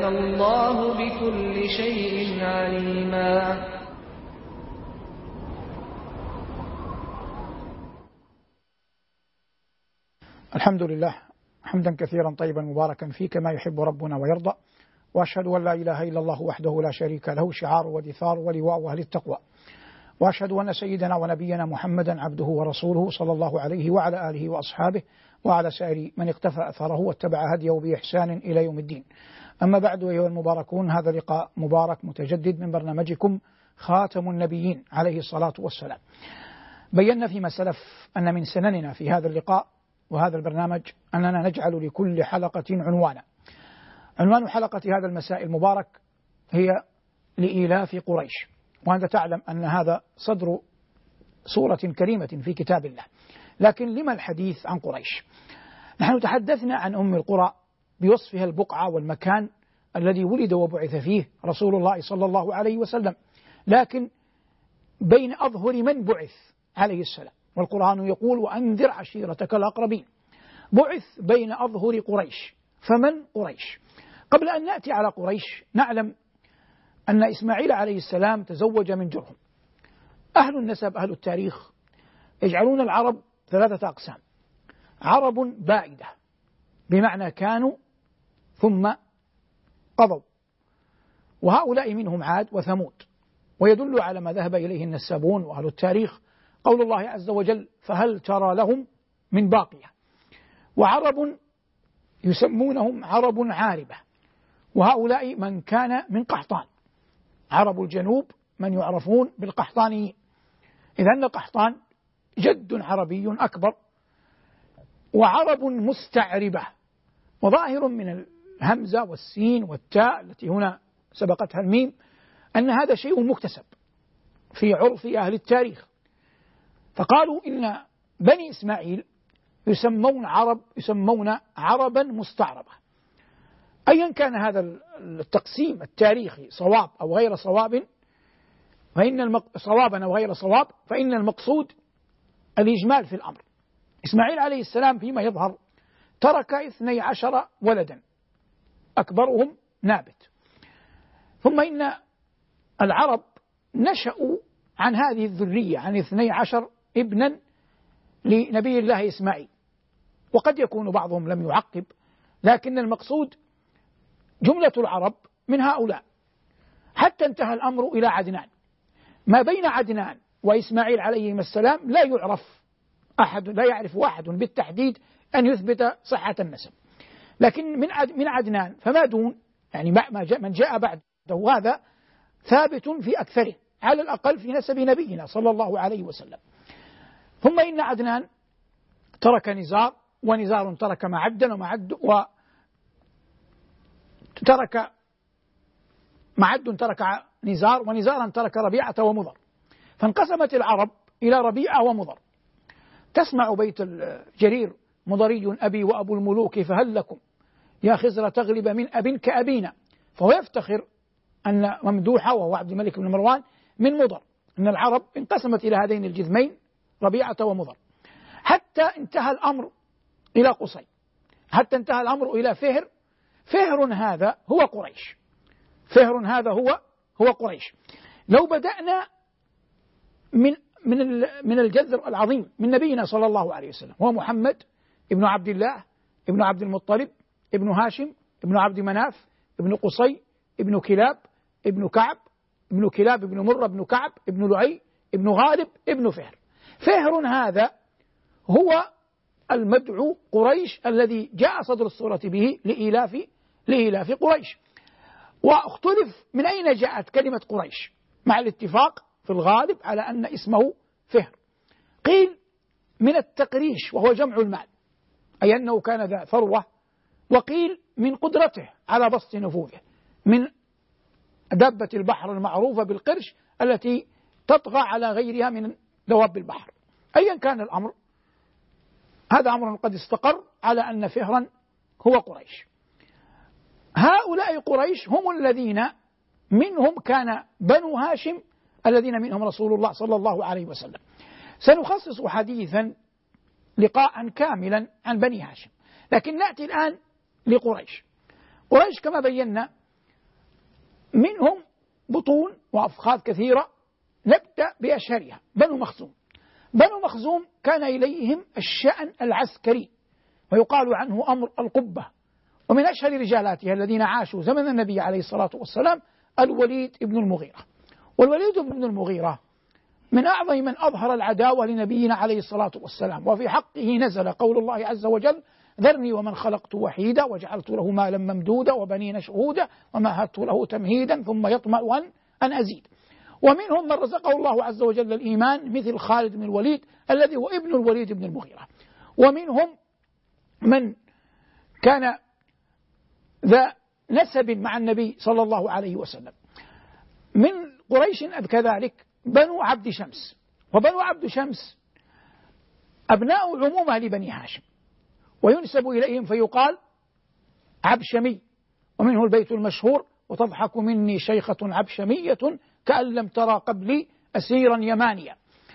الله بكل شيء عليما. الحمد لله حمدا كثيرا طيبا مباركا فيه كما يحب ربنا ويرضى، وأشهد أن لا إله إلا الله وحده لا شريك له شعار ودثار ولواء أهل التقوى، وأشهد أن سيدنا ونبينا محمدا عبده ورسوله صلى الله عليه وعلى آله وأصحابه وعلى سائر من اقتفى أثره واتبع هديه بإحسان إلى يوم الدين. أما بعد أيها المباركون، هذا لقاء مبارك متجدد من برنامجكم خاتم النبيين عليه الصلاة والسلام. بينا فيما سلف أن من سنننا في هذا اللقاء وهذا البرنامج أننا نجعل لكل حلقة عنوانا. عنوان حلقة هذا المساء المبارك هي لإيلاف قريش، وأنت تعلم أن هذا صدر سورة كريمة في كتاب الله، لكن لما الحديث عن قريش؟ نحن تحدثنا عن أم القرى بوصفها البقعة والمكان الذي ولد وبعث فيه رسول الله صلى الله عليه وسلم، لكن بين أظهر من بعث عليه السلام، والقرآن يقول وأنذر عشيرتك الأقربين. بعث بين أظهر قريش، فمن قريش؟ قبل أن نأتي على قريش نعلم أن إسماعيل عليه السلام تزوج من جرهم. أهل النسب أهل التاريخ يجعلون العرب ثلاثة أقسام: عرب بائدة بمعنى كانوا ثم قضوا، وهؤلاء منهم عاد وثمود، ويدل على ما ذهب إليه النسابون وأهل التاريخ قول الله عز وجل فهل ترى لهم من باقية. وعرب يسمونهم عرب عاربة، وهؤلاء من كان من قحطان، عرب الجنوب من يعرفون بالقحطانيين. إذن القحطان جد عربي أكبر. وعرب مستعربة، وظاهر من الهمزة والسين والتاء التي هنا سبقتها الميم أن هذا شيء مكتسب في عرف أهل التاريخ، فقالوا إن بني إسماعيل يسمون عربا مستعربة. أيا كان هذا التقسيم التاريخي صواب أو غير صواب، صوابا أو غير صواب، فإن المقصود الإجمال في الأمر. إسماعيل عليه السلام فيما يظهر ترك 12 ولدا أكبرهم نابت، ثم إن العرب نشأوا عن هذه الذرية، عن 12 ابنا لنبي الله إسماعيل، وقد يكون بعضهم لم يعقب، لكن المقصود جملة العرب من هؤلاء، حتى انتهى الأمر إلى عدنان. ما بين عدنان وإسماعيل عليهما السلام لا يعرف أحد بالتحديد أن يثبت صحة النسب، لكن من عدنان فما دون، يعني من جاء بعده هذا ثابت في أكثره، على الأقل في نسب نبينا صلى الله عليه وسلم. ثم إن عدنان ترك نزار، ونزار ترك معدا، معد ترك نزار، ونزارا ترك ربيعة ومضر، فانقسمت العرب إلى ربيعة ومضر. تسمع بيت الجرير مضري أبي وأبو الملوك فهل لكم يا خزر تغلب من أب كأبينا، فهو يفتخر أن ممدوحة وهو عبد الملك بن مروان من مضر، أن العرب انقسمت إلى هذين الجذمين ربيعة ومضر، حتى انتهى الأمر إلى قصي، حتى انتهى الأمر إلى فهر. فهر هذا هو قريش، فهر هذا هو قريش. لو بدأنا من الجذر العظيم من نبينا صلى الله عليه وسلم، هو محمد ابن عبد الله ابن عبد المطلب ابن هاشم ابن عبد مناف ابن قصي ابن كلاب ابن كعب ابن كلاب ابن مرة ابن كعب ابن لؤي ابن غالب ابن فهر. فهر هذا هو المدعو قريش الذي جاء صدر السورة به لإيلاف قريش. واختلف من أين جاءت كلمة قريش، مع الاتفاق في الغالب على أن اسمه فهر. قيل من التقريش وهو جمع المال، أي أنه كان ذا ثروة، وقيل من قدرته على بسط نفوذه، من دابة البحر المعروفة بالقرش التي تطغى على غيرها من دواب البحر. أيا كان الأمر، هذا أمر قد استقر على أن فهرا هو قريش. هؤلاء قريش هم الذين منهم كان بنو هاشم الذين منهم رسول الله صلى الله عليه وسلم. سنخصص حديثا لقاء كاملا عن بني هاشم، لكن نأتي الآن لقريش. قريش كما بينا منهم بطون وأفخاذ كثيرة. نبدأ بأشهرها بنو مخزوم. بنو مخزوم كان إليهم الشأن العسكري، ويقال عنه أمر القبة. ومن أشهر رجالاتها الذين عاشوا زمن النبي عليه الصلاة والسلام الوليد بن المغيرة. والوليد بن المغيرة من أعظم من أظهر العداوة لنبينا عليه الصلاة والسلام، وفي حقه نزل قول الله عز وجل: ذرني ومن خلقت وحيدا وجعلت له مالا ممدودا وبنين شهودا ومهدت له تمهيدا ثم يطمع أن أزيد. ومنهم من رزقه الله عز وجل الإيمان مثل خالد بن الوليد الذي هو ابن الوليد بن المغيرة. ومنهم من كان ذا نسب مع النبي صلى الله عليه وسلم. من قريش كذلك بنو عبد شمس. وبنو عبد شمس أبناء عمومة لبني هاشم، وينسب إليهم فيقال عبشمي. ومنه البيت المشهور: وتضحك مني شيخة عبشمية كأن لم ترى قبلي أسيرا يمانيا.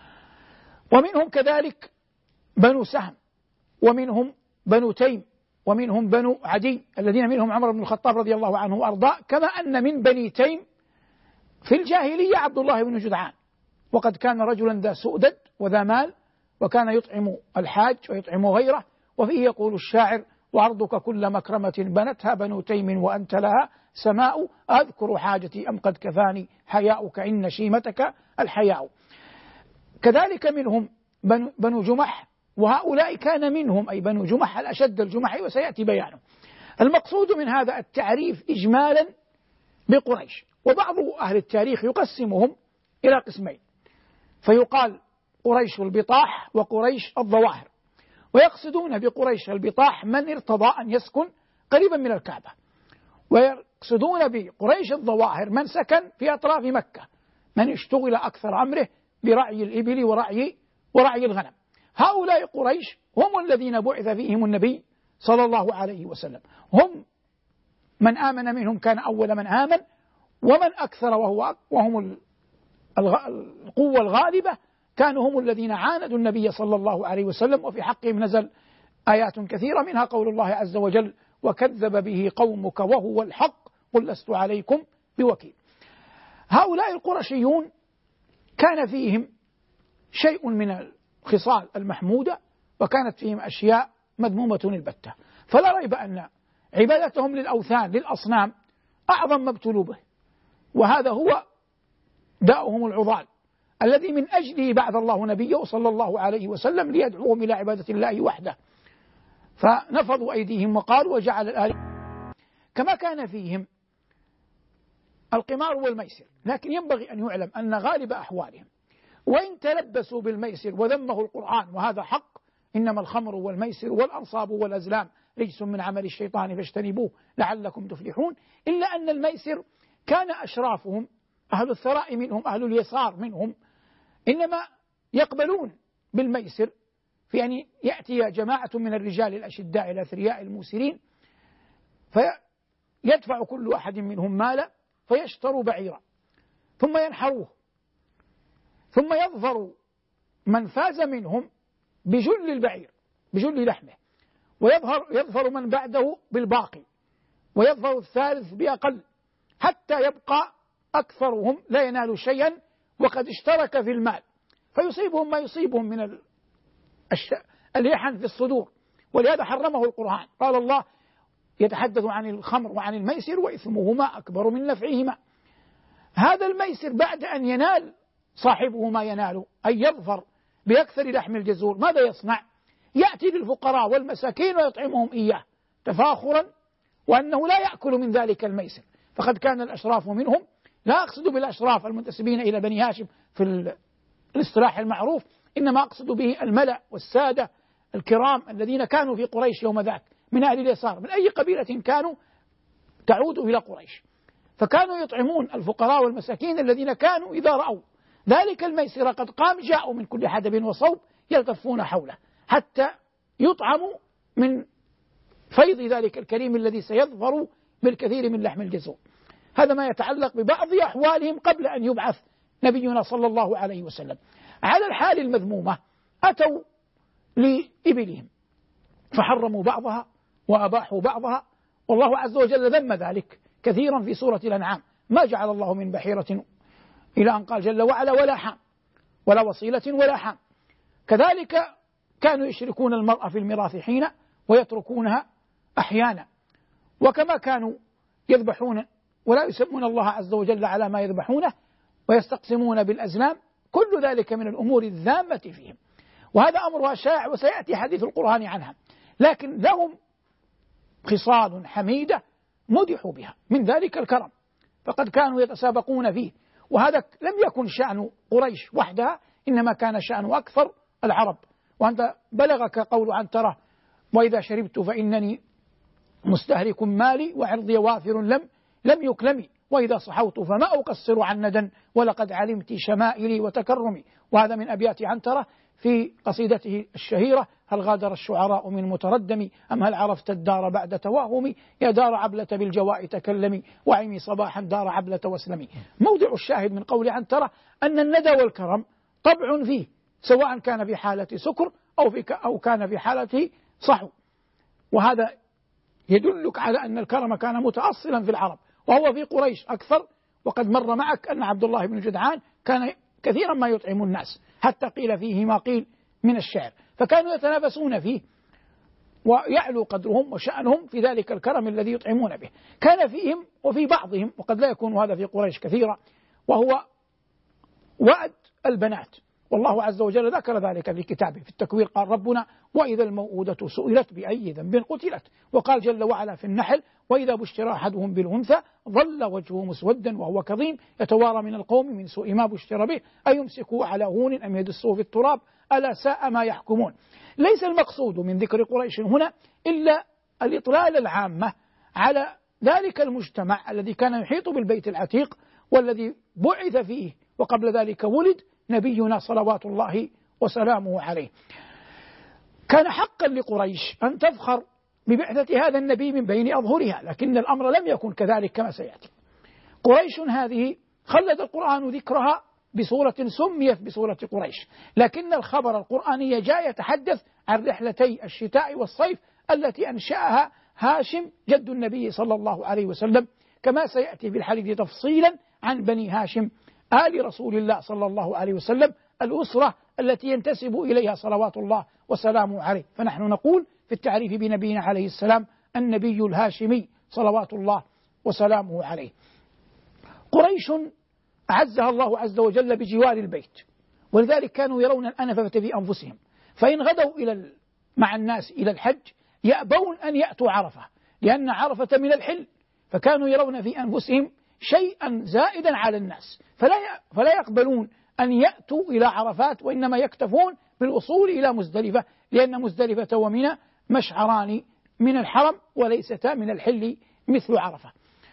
ومنهم كذلك بنو سهم، ومنهم بنو تيم، ومنهم بنو عدي الذين منهم عمر بن الخطاب رضي الله عنه وأرضاه. كما أن من بني تيم في الجاهلية عبد الله بن جدعان، وقد كان رجلا ذا سؤدد وذا مال، وكان يطعم الحاج ويطعم غيره. وفيه يقول الشاعر: وعرضك كل مكرمة بنتها بنو تيم وأنت لها سماء، أذكر حاجتي أم قد كفاني حياؤك إن شيمتك الحياء. كذلك منهم بنو جمح، وهؤلاء كان منهم أي بنو جمح الأشد الجمحي، وسيأتي بيانه. المقصود من هذا التعريف إجمالا بقريش. وبعض أهل التاريخ يقسمهم إلى قسمين، فيقال قريش البطاح وقريش الظواهر. ويقصدون بقريش البطاح من ارتضى أن يسكن قريبا من الكعبة، ويقصدون بقريش الظواهر من سكن في أطراف مكة، من اشتغل أكثر أمره برعي الإبل ورعي الغنم. هؤلاء قريش هم الذين بعث فيهم النبي صلى الله عليه وسلم، هم من آمن منهم كان أول من آمن، ومن أكثر وهم القوة الغالبة كانوا هم الذين عاندوا النبي صلى الله عليه وسلم. وفي حقهم نزل آيات كثيرة، منها قول الله عز وجل: وكذب به قومك وهو الحق قل لست عليكم بوكيل. هؤلاء القرشيون كان فيهم شيء من الخصال المحمودة، وكانت فيهم أشياء مذمومة البتة. فلا ريب أن عبادتهم للأوثان للأصنام أعظم ما ابتلوا به، وهذا هو داؤهم العضال الذي من أجله بعث الله نبيه صلى الله عليه وسلم ليدعوهم إلى عبادة الله وحده. فنفضوا أيديهم وقالوا: وجعل الآلهة. كما كان فيهم القمار والميسر. لكن ينبغي أن يعلم أن غالب أحوالهم وإن تلبسوا بالميسر وذمه القرآن وهذا حق: إنما الخمر والميسر والأنصاب والأزلام رجس من عمل الشيطان فاجتنبوه لعلكم تفلحون، إلا أن الميسر كان أشرافهم أهل الثراء منهم أهل اليسار منهم إنما يقبلون بالميسر، في أن يأتي جماعة من الرجال الأشداء الأثرياء الموسرين فيدفع كل أحد منهم مالا فيشتروا بعيرا ثم ينحروه، ثم يظفر من فاز منهم بجل البعير بجل لحمه، ويظفر من بعده بالباقي، ويظفر الثالث بأقل، حتى يبقى أكثرهم لا ينال شيئا وقد اشترك في المال، فيصيبهم ما يصيبهم من اليحن في الصدور. ولهذا حرمه القرآن، قال الله يتحدث عن الخمر وعن الميسر وإثمهما أكبر من نفعهما. هذا الميسر بعد أن ينال صاحبه ما ينال أن يظفر بأكثر لحم الجزور، ماذا يصنع؟ يأتي للفقراء والمساكين ويطعمهم إياه تفاخرا، وأنه لا يأكل من ذلك الميسر. فقد كان الأشراف منهم، لا أقصد بالأشراف المنتسبين إلى بني هاشم في الاصطلاح المعروف، إنما أقصد به الملأ والسادة الكرام الذين كانوا في قريش يوم ذاك من أهل اليسار، من أي قبيلة كانوا تعود إلى قريش، فكانوا يطعمون الفقراء والمساكين الذين كانوا إذا رأوا ذلك الميسر قد قام جاءوا من كل حدب وصوب يلتفون حوله حتى يطعموا من فيض ذلك الكريم الذي سيظفر بالكثير من لحم الجزور. هذا ما يتعلق ببعض أحوالهم قبل أن يبعث نبينا صلى الله عليه وسلم. على الحال المذمومة أتوا لإبلهم فحرموا بعضها وأباحوا بعضها، والله عز وجل ذم ذلك كثيرا في سورة الأنعام، ما جعل الله من بحيرة إلى أن قال جل وعلا ولا حام، ولا وصيلة ولا حام. كذلك كانوا يشركون المرأة في الميراث حين ويتركونها أحيانا، وكما كانوا يذبحون ولا يسمون الله عز وجل على ما يذبحونه ويستقسمون بالأزلام، كل ذلك من الأمور الذامة فيهم، وهذا أمرها شائع وسيأتي حديث القرآن عنها. لكن لهم خصال حميدة مدحوا بها، من ذلك الكرم، فقد كانوا يتسابقون فيه، وهذا لم يكن شأن قريش وحدها، إنما كان شأن أكثر العرب. وأنت بلغك قول عنترة وإذا شربت فإنني مستهلك مالي وعرضي وافر لم يكلمي، وإذا صحوت فما أقصر عن ندى ولقد علمت شمائلي وتكرمي. وهذا من أبيات عنترة في قصيدته الشهيرة هل غادر الشعراء من متردم أم هل عرفت الدار بعد توهمي يا دار عبلة بالجواء تكلمي وعيمي صباحا دار عبلة واسلمي. موضع الشاهد من قول عنترة أن الندى والكرم طبع فيه، سواء كان في حالة سكر أو كان في حالة صحو، وهذا يدلك على أن الكرم كان متأصلا في العرب، وهو في قريش أكثر. وقد مر معك أن عبد الله بن جدعان كان كثيرا ما يطعم الناس، حتى قيل فيه ما قيل من الشعر، فكانوا يتنافسون فيه ويعلو قدرهم وشأنهم في ذلك الكرم الذي يطعمون به. كان فيهم وفي بعضهم، وقد لا يكون هذا في قريش كثيرا، وهو وأد البنات، والله عز وجل ذكر ذلك في كتابه في التكوير، قال ربنا وإذا الموءودة سئلت بأي ذنب قتلت، وقال جل وعلا في النحل وإذا بشر أحدهم بالأنثى ظل وجهه مسودا وهو كظيم يتوارى من القوم من سوء ما بشر به أيمسكه على هون أم يدسه في التراب ألا ساء ما يحكمون. ليس المقصود من ذكر قريش هنا إلا الإطلال العامة على ذلك المجتمع الذي كان يحيط بالبيت العتيق، والذي بعث فيه وقبل ذلك ولد نبينا صلوات الله وسلامه عليه. كان حقا لقريش أن تفخر ببعثة هذا النبي من بين أظهرها، لكن الأمر لم يكن كذلك كما سيأتي. قريش هذه خلد القرآن ذكرها بصورة سميت بصورة قريش، لكن الخبر القرآني جاء يتحدث عن رحلتي الشتاء والصيف التي أنشأها هاشم جد النبي صلى الله عليه وسلم، كما سيأتي بالحديث تفصيلا عن بني هاشم آل رسول الله صلى الله عليه وسلم، الأسرة التي ينتسب إليها صلوات الله وسلامه عليه. فنحن نقول في التعريف بنبينا عليه السلام النبي الهاشمي صلوات الله وسلامه عليه. قريش أعزها الله عز وجل بجوار البيت، ولذلك كانوا يرون الأنفة في أنفسهم، فإن غدوا مع الناس إلى الحج يأبون أن يأتوا عرفة، لأن عرفة من الحل، فكانوا يرون في أنفسهم شيئا زائدا على الناس، فلا يقبلون أن يأتوا إلى عرفات، وإنما يكتفون بالوصول إلى مزدلفة، لأن مزدلفة ومنى مشعران من الحرم وليستا من الحل مثل عرفة.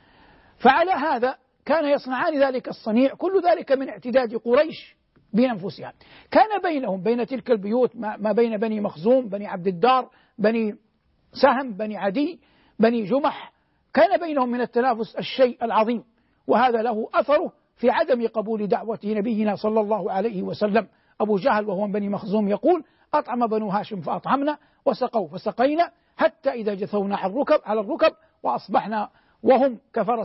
فعلى هذا كان يصنعان ذلك الصنيع، كل ذلك من اعتداد قريش بأنفسها. كان بينهم بين تلك البيوت ما بين بني مخزوم، بني عبد الدار، بني سهم، بني عدي، بني جمح، كان بينهم من التنافس الشيء العظيم، وهذا له أثره في عدم قبول دعوة نبينا صلى الله عليه وسلم. أبو جهل وهو من بني مخزوم يقول أطعم بنو هاشم فأطعمنا وسقوا فسقينا حتى إذا جثونا على الركب وأصبحنا وهم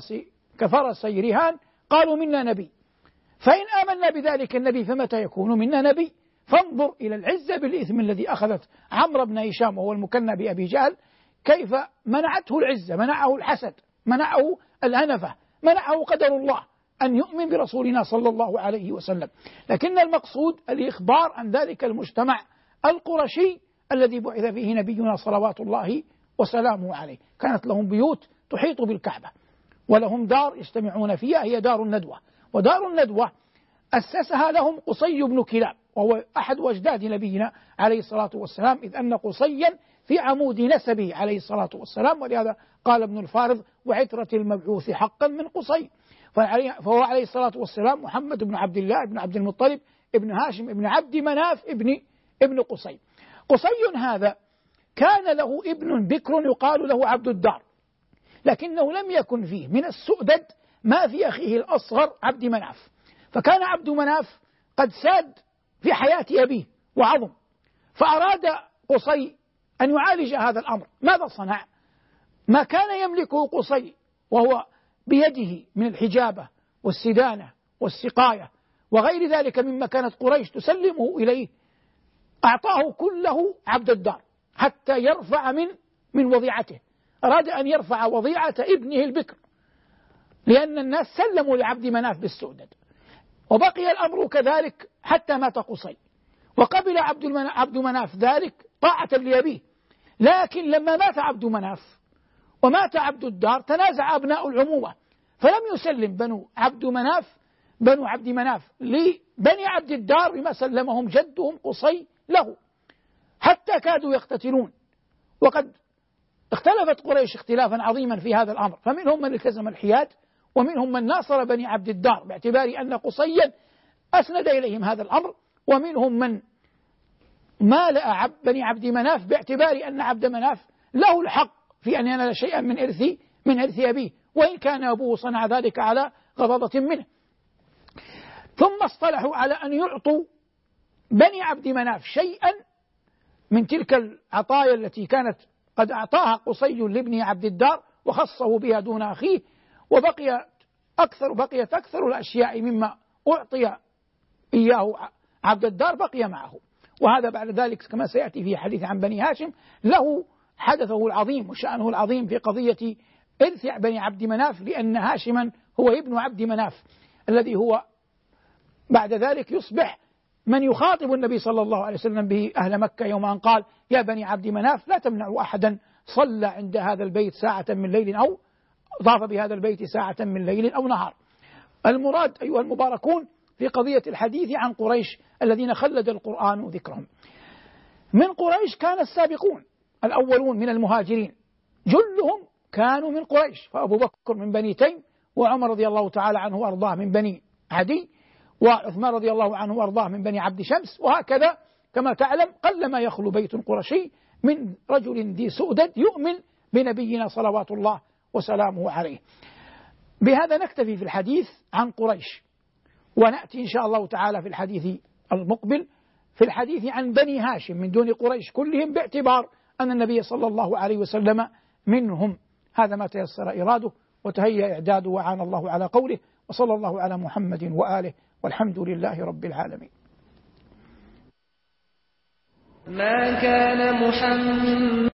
كفرسي رهان قالوا منا نبي، فإن آمنا بذلك النبي فمتى يكون منا نبي؟ فانظر إلى العزة بالإثم الذي أخذت عمرو بن هشام وهو المكنى بأبي جهل، كيف منعته العزة، منعه الحسد، منعه الأنفة، منعه قدر الله أن يؤمن برسولنا صلى الله عليه وسلم. لكن المقصود الإخبار عن ذلك المجتمع القرشي الذي بعث فيه نبينا صلوات الله وسلامه عليه. كانت لهم بيوت تحيط بالكعبة، ولهم دار يجتمعون فيها هي دار الندوة، ودار الندوة أسسها لهم قصي بن كلاب، وهو أحد أجداد نبينا عليه الصلاة والسلام، إذ أن قصيا في عمود نسبه عليه الصلاة والسلام، ولهذا قال ابن الفارض وعترة المبعوث حقا من قصي، فهو عليه الصلاة والسلام محمد بن عبد الله بن عبد المطلب ابن هاشم ابن عبد مناف ابن قصي. قصي هذا كان له ابن بكر يقال له عبد الدار، لكنه لم يكن فيه من السؤدد ما في أخيه الأصغر عبد مناف، فكان عبد مناف قد ساد في حياة أبيه وعظم، فأراد قصي أن يعالج هذا الأمر. ماذا صنع؟ ما كان يملكه قصي وهو بيده من الحجابة والسدانة والسقاية وغير ذلك مما كانت قريش تسلمه إليه، أعطاه كله عبد الدار حتى يرفع من وضيعته. أراد أن يرفع وضيعة ابنه البكر، لأن الناس سلموا لعبد مناف بالسؤدد، وبقي الأمر كذلك حتى مات قصي، وقبل عبد مناف ذلك طاعة لأبيه. لكن لما مات عبد مناف ومات عبد الدار تنازع أبناء العمومة، فلم يسلم بنو عبد مناف لبني عبد الدار بما سلمهم جدهم قصي له، حتى كادوا يقتتلون. وقد اختلفت قريش اختلافا عظيما في هذا الأمر، فمنهم من التزم الحياد، ومنهم من ناصر بني عبد الدار باعتبار أن قصيا أسند إليهم هذا الأمر، ومنهم من مالأ بني عبد مناف باعتبار أن عبد مناف له الحق في أن ينال شيئا من إرث أبيه، وإن كان أبوه صنع ذلك على غضاضة منه. ثم اصطلحوا على أن يعطوا بني عبد مناف شيئا من تلك العطايا التي كانت قد أعطاها قصي لابن عبد الدار وخصه بها دون أخيه، وبقيت أكثر الأشياء مما أعطي إياه عبد الدار بقي معه. وهذا بعد ذلك كما سيأتي في حديث عن بني هاشم له حدثه العظيم وشأنه العظيم في قضية إرث بني عبد مناف، لأن هاشما هو ابن عبد مناف الذي هو بعد ذلك يصبح من يخاطب النبي صلى الله عليه وسلم به أهل مكة يوم أن قال: يا بني عبد مناف لا تمنعوا أحدا صلى عند هذا البيت ساعة من ليل أو ضاف بهذا البيت ساعة من ليل أو نهار. المراد أيها المباركون في قضية الحديث عن قريش الذين خلد القرآن ذكرهم. من قريش كان السابقون الأولون من المهاجرين جلهم كانوا من قريش، فأبو بكر من بني تيم، وعمر رضي الله تعالى عنه وأرضاه من بني عدي، وعثمان رضي الله عنه وأرضاه من بني عبد شمس. وهكذا كما تعلم قلما يخلو بيت قرشي من رجل ذي سؤدد يؤمن بنبينا صلوات الله وسلامه عليه. بهذا نكتفي في الحديث عن قريش، ونأتي إن شاء الله تعالى في الحديث المقبل في الحديث عن بني هاشم من دون قريش كلهم، باعتبار أن النبي صلى الله عليه وسلم منهم. هذا ما تيسر إراده وتهيأ إعداده، وعان الله على قوله، وصلى الله على محمد وآله، والحمد لله رب العالمين. ما كان محمد